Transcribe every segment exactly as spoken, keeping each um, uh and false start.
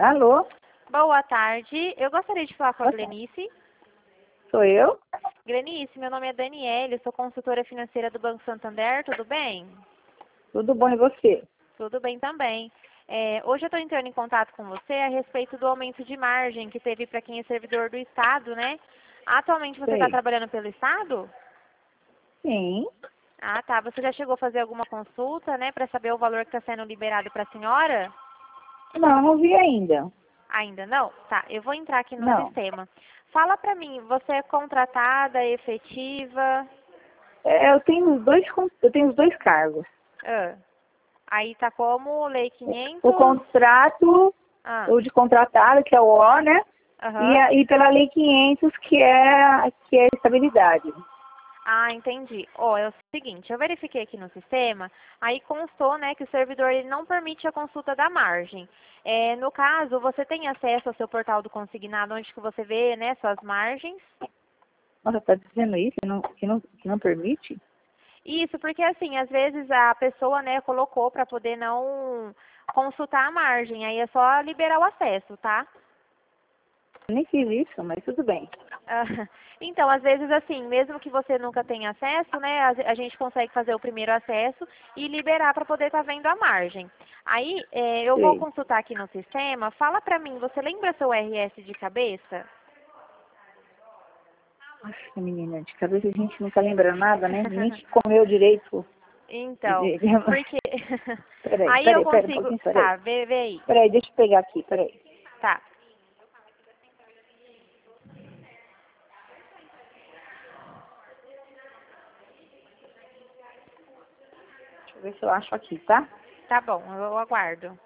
Alô? Boa tarde. Eu gostaria de falar com a Glenice. Sou eu? Glenice, meu nome é Daniele, sou consultora financeira do Banco Santander, tudo bem? Tudo bom e você? Tudo bem também. É, hoje eu estou entrando em contato com você a respeito do aumento de margem que teve para quem é servidor do Estado, né? Atualmente você está Sei. trabalhando pelo Estado? Sim. Ah, tá. Você já chegou a fazer alguma consulta, né, para saber o valor que está sendo liberado para a senhora? Não, não vi ainda. Ainda não? Tá, eu vou entrar aqui no Não. sistema. Fala pra mim, você é contratada, efetiva? É, eu tenho os dois, con- eu tenho os dois cargos. Ah, aí tá como Lei O quinhentos? contrato, Ah, o de contratado, que é o O, né? E, aham. a- e pela Lei quinhentos, que é, que é estabilidade. Ah, entendi. Ó, é o seguinte, eu verifiquei aqui no sistema, aí constou, né, que o servidor ele não permite a consulta da margem. É, no caso, você tem acesso ao seu portal do consignado, onde que você vê, né, suas margens? Nossa, tá dizendo isso? Que não, que não, que não permite? Isso, porque assim, às vezes a pessoa, né, colocou para poder não consultar a margem, aí é só liberar o acesso, tá? Eu nem fiz isso, mas tudo bem. Ah, então, às vezes assim, mesmo que você nunca tenha acesso, né, a a gente consegue fazer o primeiro acesso e liberar para poder estar vendo a margem. Aí, é, eu vou Sei. consultar aqui no sistema, fala para mim, você lembra seu R S de cabeça? Nossa, menina, de cabeça a gente nunca lembra nada, né? Nem que comeu direito. de- Então, de- de- porque Peraí, aí eu peraí, peraí um consigo, pouquinho, peraí. tá, vê, vê aí, Peraí, deixa eu pegar aqui, peraí. tá. Deixa eu ver se eu acho aqui, tá? Tá bom, eu aguardo.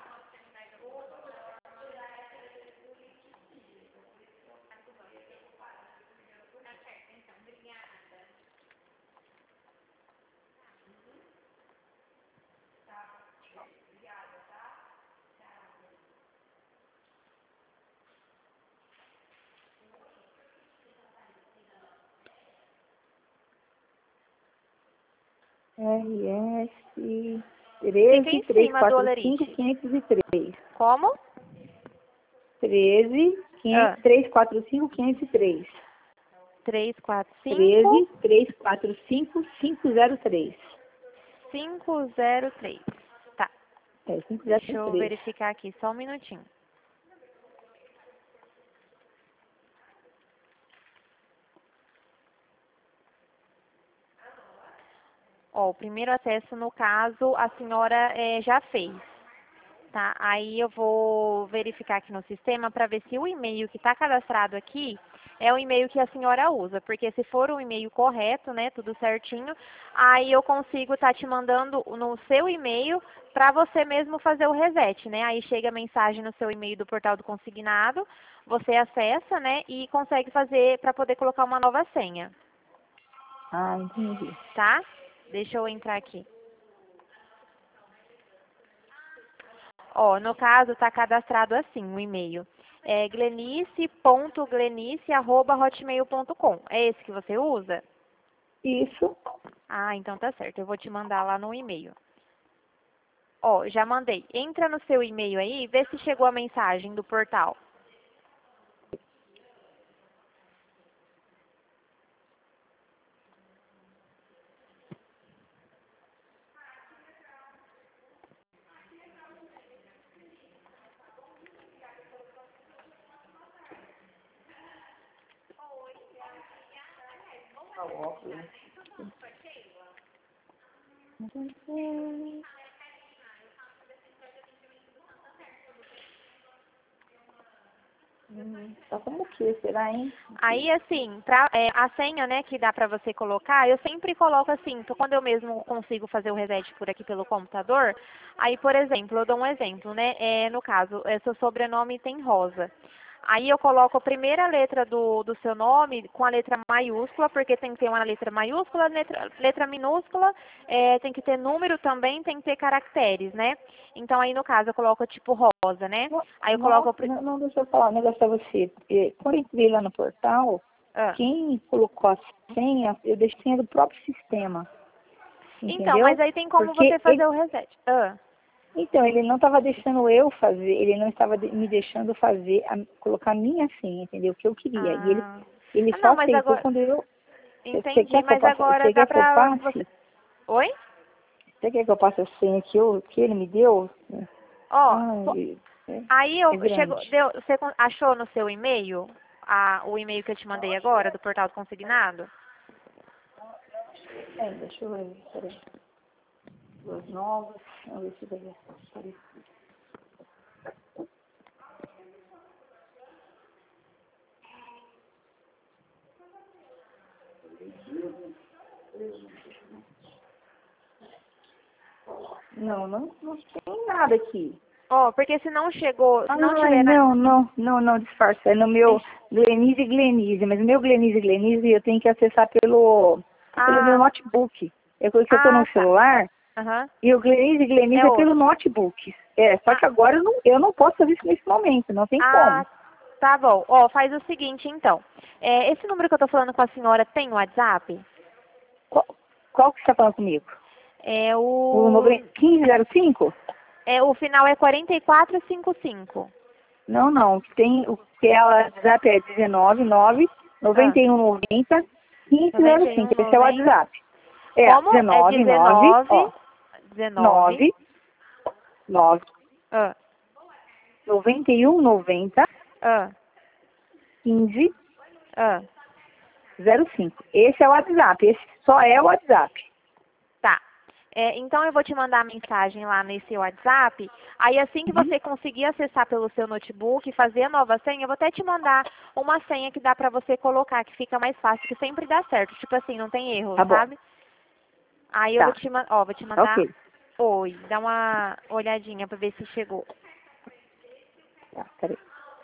R S Fica treze, em cima do trezentos e quarenta e cinco, olerite. quinhentos e três. Como? treze, Ah, trezentos e quarenta e cinco, quinhentos e três. três, quatro, cinco, treze, trezentos e quarenta e cinco, quinhentos e três. cinco, zero, três. Tá, É, deixa eu quinhentos e três. verificar aqui, só um minutinho. Ó, o primeiro acesso, no caso, a senhora eh, já fez. Tá, aí eu vou verificar aqui no sistema para ver se o e-mail que está cadastrado aqui é o e-mail que a senhora usa, porque se for o e-mail correto, né, tudo certinho, aí eu consigo estar te mandando no seu e-mail para você mesmo fazer o reset, né? Aí chega a mensagem no seu e-mail do portal do consignado, você acessa, né, e consegue fazer para poder colocar uma nova senha, Ah, entendi. tá? Deixa eu entrar aqui. Ó, no caso, está cadastrado assim, o e-mail. É glenice ponto glenice arroba hotmail ponto com. É esse que você usa? Isso. Ah, então tá certo. Eu vou te mandar lá no e-mail. Ó, já mandei. Entra no seu e-mail aí e vê se chegou a mensagem do portal. Hum, Tá como que será, hein? Aí, assim, pra, é, a senha, né, que dá pra você colocar, eu sempre coloco assim, então, quando eu mesmo consigo fazer o reset por aqui pelo computador, aí, por exemplo, eu dou um exemplo, né, é, no caso, é, seu sobrenome tem Rosa. Aí eu coloco a primeira letra do, do seu nome com a letra maiúscula, porque tem que ter uma letra maiúscula, letra, letra minúscula, é, tem que ter número também, tem que ter caracteres, né? Então aí no caso eu coloco tipo Rosa, né? No- Aí eu coloco... a Nossa, pri- não, não, deixa eu falar um negócio pra você. Porque quando eu entrei lá no portal, Ah. quem colocou a senha, eu deixei a senha do próprio sistema. Então, Entendeu? mas aí tem como você Porque ele, fazer o reset. Ah. Então, ele não estava deixando eu fazer, ele não estava de- me deixando fazer, a- colocar a minha senha, entendeu? O que eu queria. E ele, Ah, ele ah só não, mas aceitou agora... quando eu... Você Entendi, quer que eu mas passe, agora você dá quer que eu pra você... passe? Oi? Você quer que eu passe a senha que, eu, que ele me deu? Ó, Ai, é, aí é eu chegou, grande. deu, você con- achou no seu e-mail a, o e-mail que eu te mandei agora do portal do consignado? É, deixa eu ver, peraí. Duas novas, vamos ver se vai aparecer. Não, não, não tem nada aqui. Ó, porque se não chegou, se não Ai, tiver na... não, não, não, não, disfarça. É no meu Glenise e Glenise, mas o meu Glenise e Glenise eu tenho que acessar pelo, pelo meu Ah, notebook. É coisa que eu tô ah, no tá. celular Aham. e o Glenise e Glenise É é pelo outro. notebook. É, só Ah, que agora eu não, eu não posso fazer isso nesse momento, não tem como. ah, tá bom. Ó, faz o seguinte, então. É, esse número que eu tô falando com a senhora tem WhatsApp? Qual, qual que você está falando comigo? É O o... nove- quinze zero cinco? É, o final é quarenta e quatro cinquenta e cinco. Não, não. Tem o que é o WhatsApp é dezenove nove Ah, noventa e um noventa quinze zero noventa e um, cinco. Esse é o noventa. WhatsApp. É, Como? É dezenove nove, ó, dezenove. dezenove. nove nove Ah, noventa e um noventa ah, quinze ah. zero cinco. Esse é o WhatsApp. Esse só é o WhatsApp. Tá. É, então eu vou te mandar a mensagem lá nesse WhatsApp. Aí assim que Uhum. você conseguir acessar pelo seu notebook e fazer a nova senha, eu vou até te mandar uma senha que dá pra você colocar, que fica mais fácil, que sempre dá certo. Tipo assim, não tem erro, Tá bom. sabe? Aí eu vou Tá. te, man- ó, vou te Tá mandar. ok. Oi, dá uma olhadinha pra ver se chegou. Tá, peraí.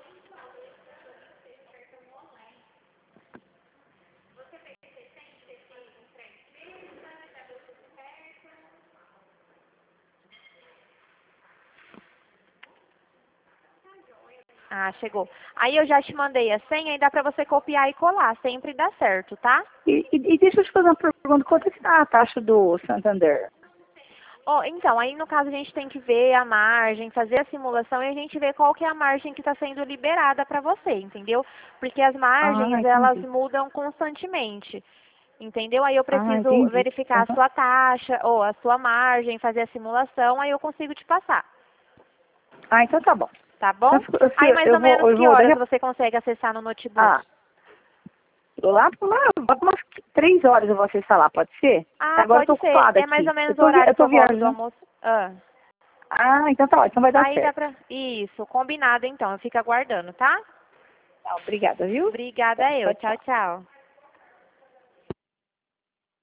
Ah, chegou. Aí eu já te mandei a senha e dá pra você copiar e colar. Sempre dá certo, tá? E, e, e deixa eu te fazer uma pergunta. Quanto é que tá a taxa do Santander? Ó, então, aí no caso a gente tem que ver a margem, fazer a simulação e a gente vê qual que é a margem que está sendo liberada para você, entendeu? Porque as Ah, margens, elas entendi. mudam constantemente, entendeu? Aí eu Ah, preciso entendi. verificar a Aham. sua taxa ou a sua margem, fazer a simulação, aí eu consigo te passar, Ah, então tá bom. tá Então, bom? eu, Aí mais eu ou vou, menos eu que vou horas daqui a... você consegue acessar no notebook? Ah, lá por uma, lá por umas três horas eu vou acessar lá, pode ser? Ah, Agora eu tô pode ser. ocupada É mais ou aqui. Eu menos o tô, via- horário eu que tô eu volto do viajando. almoço. Ah. Ah, então tá ótimo, então vai dar Aí dá certo. pra... Isso, combinado então. Eu fico aguardando, tá? Tá, obrigada, viu? Obrigada Tá, eu. tchau, Tchau, tchau. tchau.